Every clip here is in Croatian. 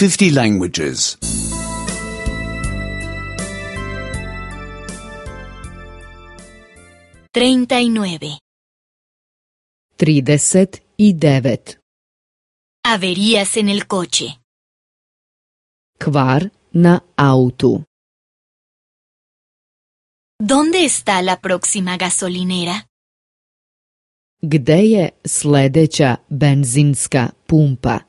50 languages. 39. 39. Averías en el coche. Kvar na autu. ¿Dónde está la próxima gasolinera? Gde je sledeća benzinska pumpa?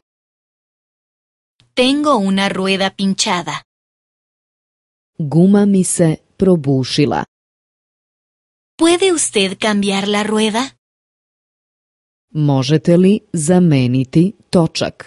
Tengo una rueda pinchada. Guma mi se probušila. ¿Puede usted cambiar la rueda? Možete li zameniti točak?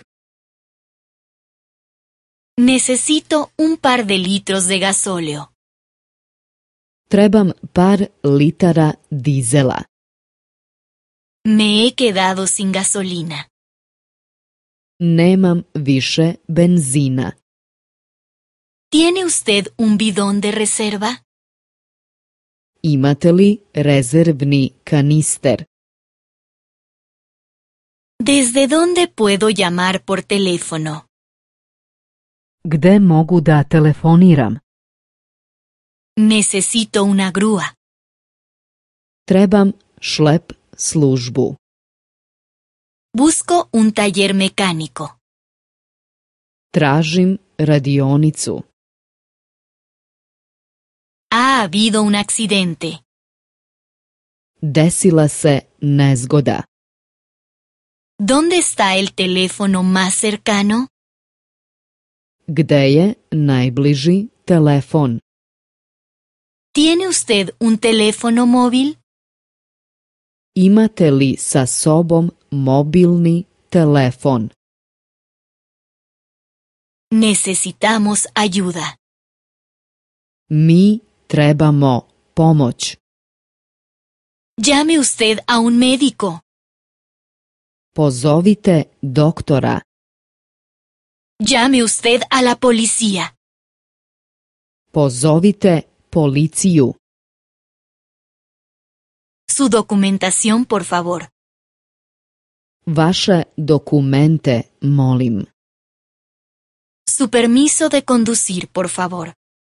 Necesito un par de litros de gasóleo. Trebam par litara dizela. Me he quedado sin gasolina. Nemam više benzina. ¿Tiene usted un bidón de reserva? Imate li rezervni kanister? ¿Desde dónde puedo llamar por teléfono? Gde mogu da telefoniram? Necesito una grúa. Trebam šlep službu. Busco un taller mecánico. Tražim radionicu. Ha habido un accidente. Desila se nezgoda. ¿Dónde está el teléfono más cercano? Gde je najbliži telefon? ¿Tiene usted un teléfono móvil? Imate li sa sobom mobilni telefon? Necesitamos ayuda. Mi trebamo pomoć. Llame usted a un médico. Pozovite doktora. Llame usted a la policía. Pozovite policiju. Su documentación, por favor. Vaše dokumente, molim. Su permiso de conducir, por favor.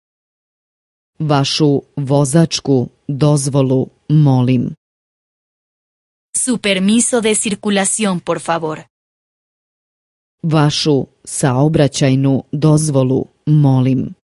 Vašu vozačku dozvolu, molim. Su permiso de circulación, por favor. Vašu saobraćajnu dozvolu, molim.